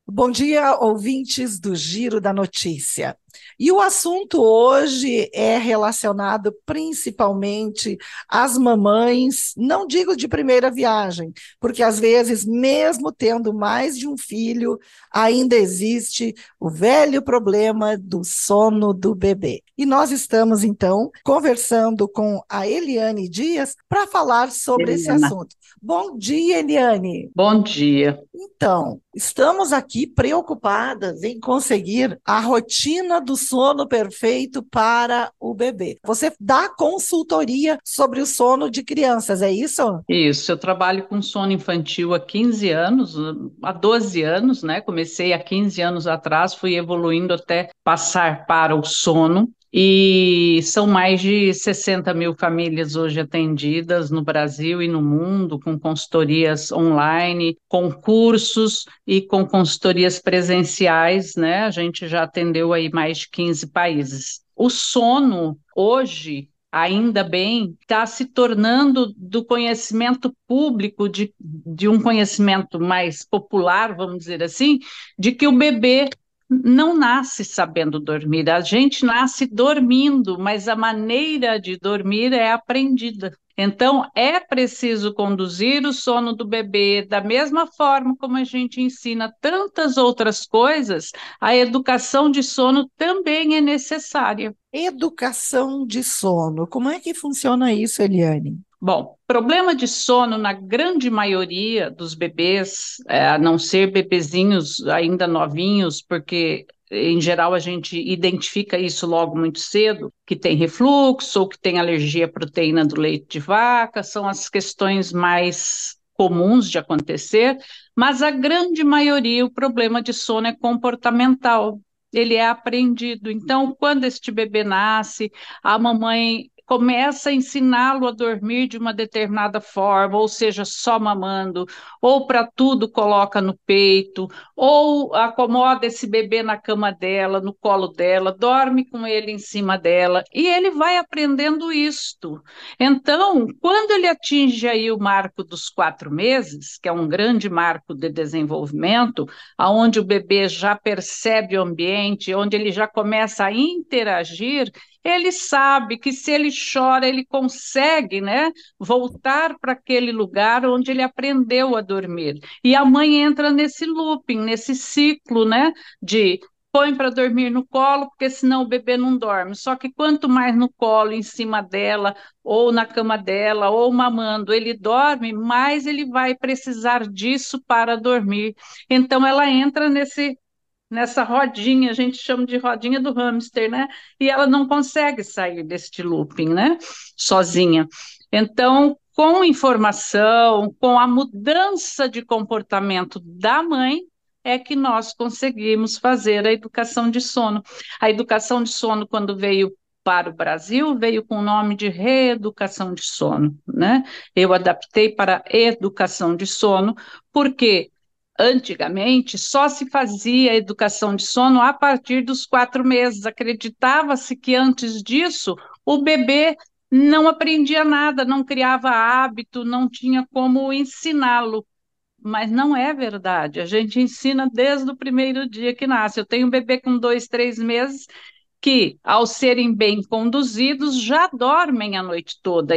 Bom dia, ouvintes do Giro da Notícia. E o assunto hoje é relacionado principalmente às mamães, não digo de primeira viagem, porque às vezes, mesmo tendo mais de um filho, ainda existe o velho problema do sono do bebê. E nós estamos, então, conversando com a Eliane Dias para falar sobre esse Helena, assunto. Bom dia, Eliane. bom dia. Então, estamos aqui preocupadas em conseguir a rotina do sono perfeito para o bebê. Você dá consultoria sobre o sono de crianças, é isso? Isso, eu trabalho com sono infantil há 15 anos, há 12 anos, né? Comecei há 15 anos atrás, fui evoluindo até passar para o sono. E são mais de 60 mil famílias hoje atendidas no Brasil e no mundo, com consultorias online, com cursos e com consultorias presenciais, né? A gente já atendeu aí mais de 15 países. O sono, hoje, ainda bem, está se tornando do conhecimento público, de um conhecimento mais popular, vamos dizer assim, de que o bebê não nasce sabendo dormir. A gente nasce dormindo, mas a maneira de dormir é aprendida. Então, é preciso conduzir o sono do bebê da mesma forma como a gente ensina tantas outras coisas, a educação de sono também é necessária. Educação de sono. Como é que funciona isso, Eliane? Bom, problema de sono na grande maioria dos bebês, a não ser bebezinhos ainda novinhos, porque em geral a gente identifica isso logo muito cedo, que tem refluxo ou que tem alergia à proteína do leite de vaca, são as questões mais comuns de acontecer, mas a grande maioria, o problema de sono é comportamental. Ele é aprendido. Então, quando este bebê nasce, a mamãe começa a ensiná-lo a dormir de uma determinada forma, ou seja, só mamando, ou para tudo coloca no peito, ou acomoda esse bebê na cama dela, no colo dela, dorme com ele em cima dela, e ele vai aprendendo isto. Então, quando ele atinge aí o marco dos 4 meses, que é um grande marco de desenvolvimento, aonde o bebê já percebe o ambiente, onde ele já começa a interagir, ele sabe que se ele chora, ele consegue, né, voltar para aquele lugar onde ele aprendeu a dormir. E a mãe entra nesse looping, nesse ciclo, né, de põe para dormir no colo, porque senão o bebê não dorme. Só que quanto mais no colo, em cima dela, ou na cama dela, ou mamando, ele dorme, mais ele vai precisar disso para dormir. Então ela entra nessa rodinha, a gente chama de rodinha do hamster, né? E ela não consegue sair deste looping, né? Sozinha. Então, com informação, com a mudança de comportamento da mãe, é que nós conseguimos fazer a educação de sono. A educação de sono, quando veio para o Brasil, veio com o nome de reeducação de sono, né? Eu adaptei para educação de sono, porque antigamente, só se fazia educação de sono a partir dos 4 meses. Acreditava-se que antes disso o bebê não aprendia nada, não criava hábito, não tinha como ensiná-lo. Mas não é verdade. A gente ensina desde o primeiro dia que nasce. Eu tenho um bebê com 2, 3 meses que, ao serem bem conduzidos, já dormem a noite toda.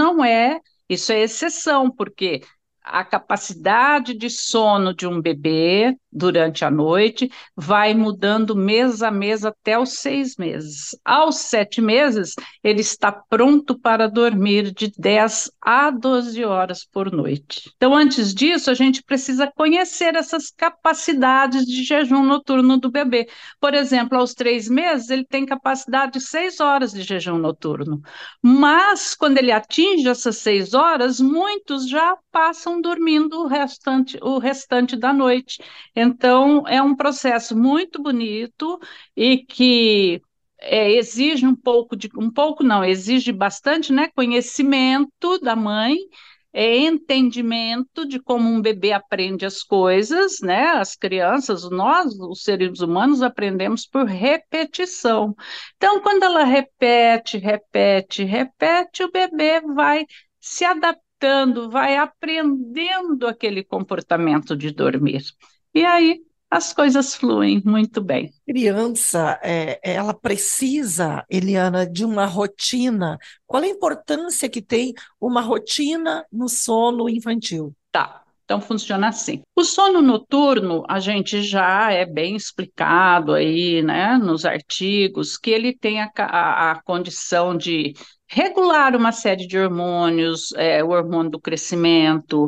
Isso é exceção, porque a capacidade de sono de um bebê durante a noite vai mudando mês a mês até os 6 meses. Aos 7 meses, ele está pronto para dormir de 10 a 12 horas por noite. Então, antes disso, a gente precisa conhecer essas capacidades de jejum noturno do bebê. Por exemplo, aos 3 meses, ele tem capacidade de 6 horas de jejum noturno. Mas, quando ele atinge essas 6 horas, muitos já passam dormindo o restante da noite. Então, é um processo muito bonito e que exige um pouco não, exige bastante, né, conhecimento da mãe, entendimento de como um bebê aprende as coisas, né? As crianças, nós, os seres humanos, aprendemos por repetição. Então, quando ela repete, repete, repete, o bebê vai se adaptando, vai aprendendo aquele comportamento de dormir. E aí as coisas fluem muito bem. Criança, ela precisa, Eliana, de uma rotina. Qual a importância que tem uma rotina no sono infantil? Tá. Então funciona assim. O sono noturno, a gente já é bem explicado aí, né, nos artigos, que ele tem a condição de regular uma série de hormônios, o hormônio do crescimento,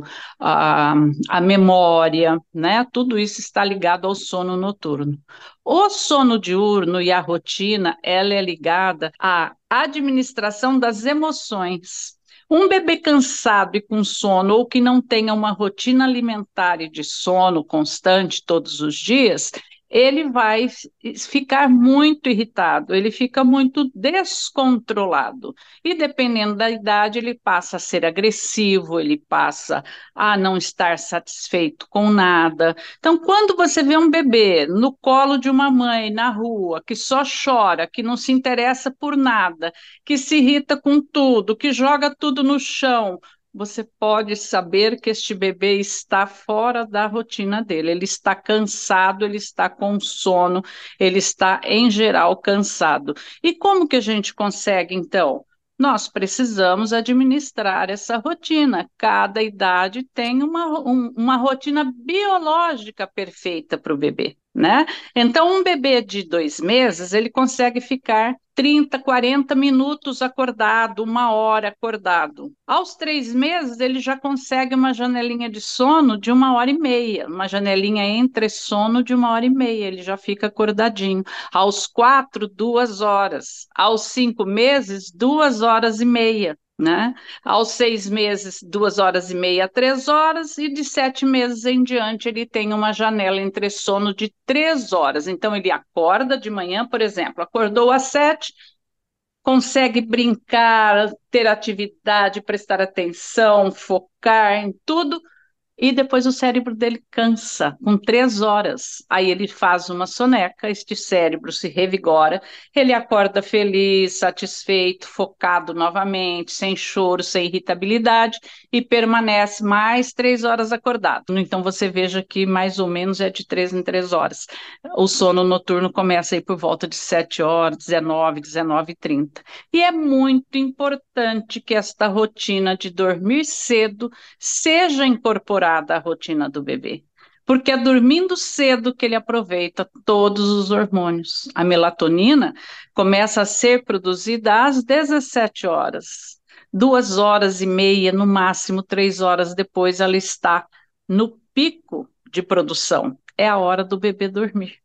a, a memória, né, tudo isso está ligado ao sono noturno. O sono diurno e a rotina, ela é ligada à administração das emoções. Um bebê cansado e com sono, ou que não tenha uma rotina alimentar e de sono constante todos os dias, ele vai ficar muito irritado, ele fica muito descontrolado. E dependendo da idade, ele passa a ser agressivo, ele passa a não estar satisfeito com nada. Então, quando você vê um bebê no colo de uma mãe na rua, que só chora, que não se interessa por nada, que se irrita com tudo, que joga tudo no chão, você pode saber que este bebê está fora da rotina dele, ele está cansado, ele está com sono, ele está, em geral, cansado. E como que a gente consegue, então? Nós precisamos administrar essa rotina. Cada idade tem uma rotina biológica perfeita para o bebê, né? Então, um bebê de 2 meses, ele consegue ficar 30, 40 minutos acordado, 1 hora acordado. Aos 3 meses, ele já consegue uma janelinha de sono de 1 hora e meia, uma janelinha entre sono de 1 hora e meia, ele já fica acordadinho. Aos 4, 2 horas. Aos 5 meses, 2 horas e meia. Né? Aos 6 meses, 2 horas e meia a 3 horas, e de 7 meses em diante, ele tem uma janela entre sono de 3 horas. Então, ele acorda de manhã, por exemplo, acordou às 7, consegue brincar, ter atividade, prestar atenção, focar em tudo, e depois o cérebro dele cansa, com 3 horas. Aí ele faz uma soneca, este cérebro se revigora, ele acorda feliz, satisfeito, focado novamente, sem choro, sem irritabilidade, e permanece mais 3 horas acordado. Então você veja que mais ou menos é de 3 em 3 horas. O sono noturno começa aí por volta de 7 horas, 19, 19h30. E é muito importante que esta rotina de dormir cedo seja incorporada à rotina do bebê. Porque é dormindo cedo que ele aproveita todos os hormônios. A melatonina começa a ser produzida às 17 horas. 2 horas e meia, no máximo 3 horas depois, ela está no pico de produção. É a hora do bebê dormir.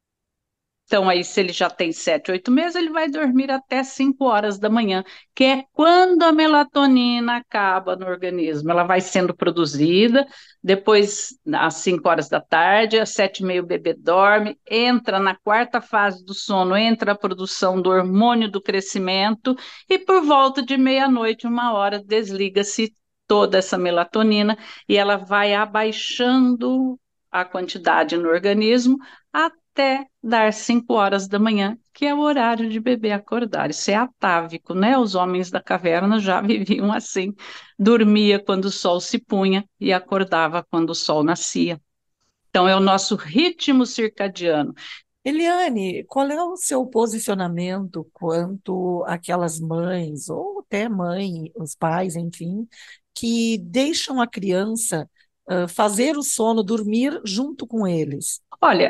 Então, aí, se ele já tem 7, 8 meses, ele vai dormir até 5 horas da manhã, que é quando a melatonina acaba no organismo. Ela vai sendo produzida, depois, às 5 horas da tarde, às 7h30, o bebê dorme, entra na quarta fase do sono, entra a produção do hormônio do crescimento, e por volta de meia-noite, 1 hora, desliga-se toda essa melatonina, e ela vai abaixando a quantidade no organismo até dar 5 horas da manhã, que é o horário de bebê acordar. Isso é atávico, né? Os homens da caverna já viviam assim. Dormia quando o sol se punha e acordava quando o sol nascia. Então, é o nosso ritmo circadiano. Eliane, qual é o seu posicionamento quanto àquelas mães, ou até mãe, os pais, enfim, que deixam a criança fazer o sono, dormir junto com eles? Olha,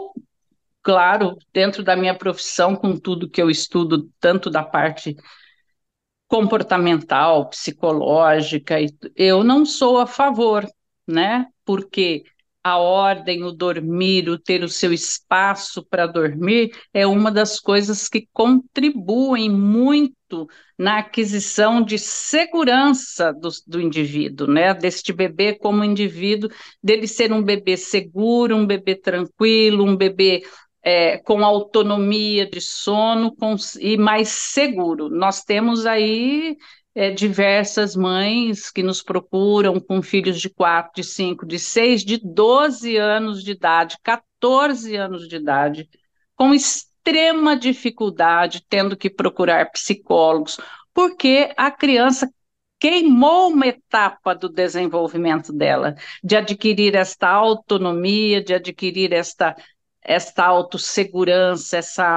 claro, dentro da minha profissão, com tudo que eu estudo, tanto da parte comportamental, psicológica, eu não sou a favor, né? Porque a ordem, o dormir, o ter o seu espaço para dormir é uma das coisas que contribuem muito na aquisição de segurança do indivíduo, né? Deste bebê como indivíduo, dele ser um bebê seguro, um bebê tranquilo, um bebê com autonomia de sono e mais seguro. Nós temos aí diversas mães que nos procuram com filhos de 4, de 5, de 6, de 12 anos de idade, 14 anos de idade, com extrema dificuldade, tendo que procurar psicólogos, porque a criança queimou uma etapa do desenvolvimento dela, de adquirir esta autonomia, de adquirir esta autossegurança,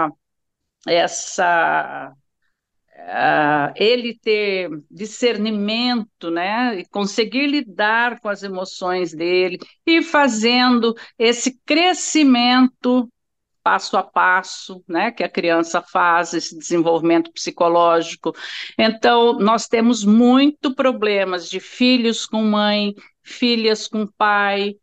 essa ele ter discernimento, né, e conseguir lidar com as emoções dele e fazendo esse crescimento passo a passo, né, que a criança faz, esse desenvolvimento psicológico. Então, nós temos muito problemas de filhos com mãe, filhas com pai,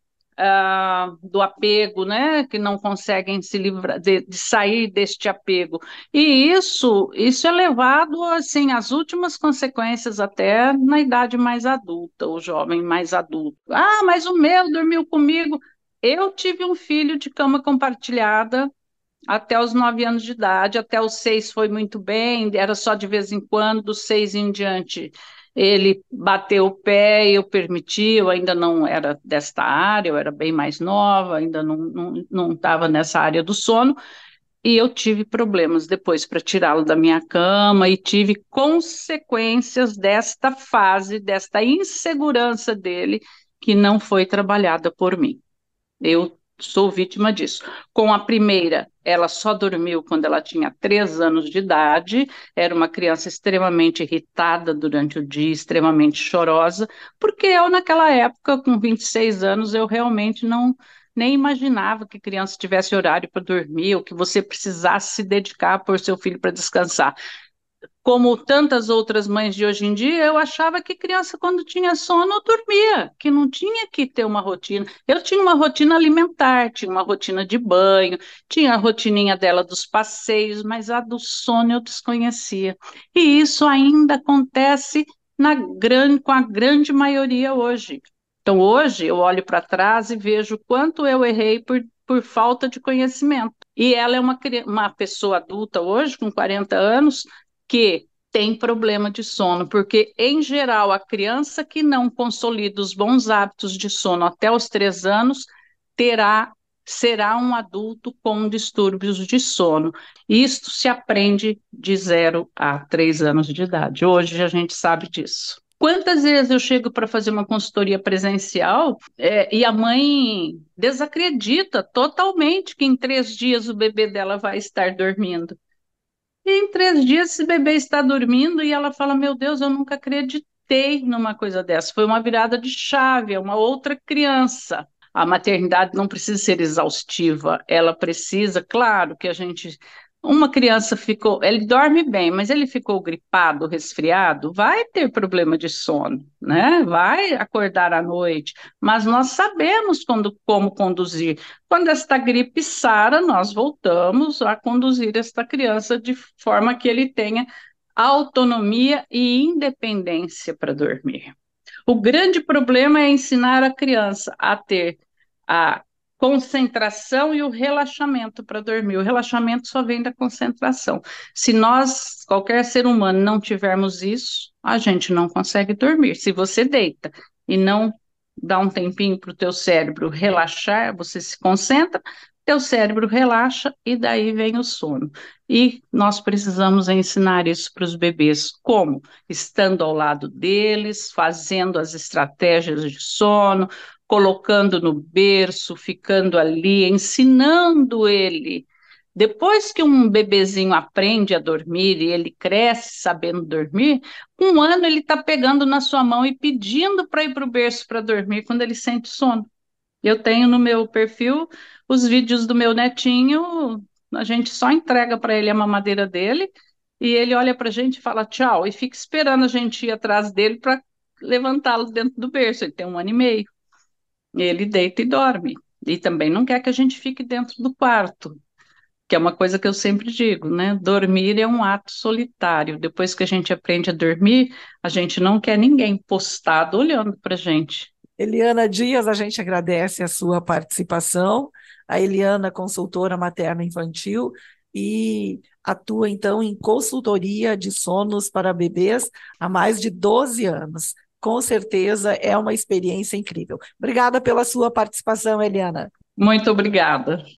do apego, né, que não conseguem se livrar de sair deste apego. E isso é levado assim às últimas consequências até na idade mais adulta, o jovem mais adulto. Ah, mas o meu dormiu comigo. Eu tive um filho de cama compartilhada até os 9 anos de idade, até os 6 foi muito bem, era só de vez em quando, dos 6 em diante ele bateu o pé, eu permiti, eu ainda não era desta área, eu era bem mais nova, ainda não estava nessa área do sono, e eu tive problemas depois para tirá-lo da minha cama e tive consequências desta fase, desta insegurança dele, que não foi trabalhada por mim. Eu sou vítima disso. Com a primeira, ela só dormiu quando ela tinha 3 anos de idade, era uma criança extremamente irritada durante o dia, extremamente chorosa, porque eu, naquela época, com 26 anos, eu realmente não nem imaginava que criança tivesse horário para dormir, ou que você precisasse se dedicar por seu filho para descansar. Como tantas outras mães de hoje em dia, eu achava que criança, quando tinha sono, dormia, que não tinha que ter uma rotina. Eu tinha uma rotina alimentar, tinha uma rotina de banho, tinha a rotininha dela dos passeios, mas a do sono eu desconhecia. E isso ainda acontece com a grande maioria hoje. Então, hoje, eu olho para trás e vejo quanto eu errei por falta de conhecimento. E ela é uma pessoa adulta hoje, com 40 anos, que tem problema de sono, porque, em geral, a criança que não consolida os bons hábitos de sono até os 3 anos será um adulto com distúrbios de sono. Isto se aprende de 0 a 3 anos de idade. Hoje a gente sabe disso. Quantas vezes eu chego para fazer uma consultoria presencial, e a mãe desacredita totalmente que em 3 dias o bebê dela vai estar dormindo. E em 3 dias esse bebê está dormindo e ela fala: Meu Deus, eu nunca acreditei numa coisa dessa. Foi uma virada de chave, é uma outra criança. A maternidade não precisa ser exaustiva, ela precisa, claro, que a gente. Uma criança ficou, ele dorme bem, mas ele ficou gripado, resfriado, vai ter problema de sono, né? Vai acordar à noite, mas nós sabemos como conduzir. Quando esta gripe sara, nós voltamos a conduzir esta criança de forma que ele tenha autonomia e independência para dormir. O grande problema é ensinar a criança a ter a concentração e o relaxamento para dormir. O relaxamento só vem da concentração. Se nós, qualquer ser humano, não tivermos isso, a gente não consegue dormir. Se você deita e não dá um tempinho para o teu cérebro relaxar, você se concentra, teu cérebro relaxa e daí vem o sono. E nós precisamos ensinar isso para os bebês. Como? Estando ao lado deles, fazendo as estratégias de sono, colocando no berço, ficando ali, ensinando ele. Depois que um bebezinho aprende a dormir e ele cresce sabendo dormir, 1 ano ele está pegando na sua mão e pedindo para ir para o berço para dormir quando ele sente sono. Eu tenho no meu perfil os vídeos do meu netinho, a gente só entrega para ele a mamadeira dele e ele olha para a gente e fala tchau e fica esperando a gente ir atrás dele para levantá-lo dentro do berço. Ele tem 1 ano e meio. Ele deita e dorme. E também não quer que a gente fique dentro do quarto, que é uma coisa que eu sempre digo, né? Dormir é um ato solitário. Depois que a gente aprende a dormir, a gente não quer ninguém postado olhando para a gente. Eliana Dias, a gente agradece a sua participação. A Eliana, consultora materno-infantil, e atua, então, em consultoria de sonos para bebês há mais de 12 anos. Com certeza é uma experiência incrível. Obrigada pela sua participação, Eliana. Muito obrigada.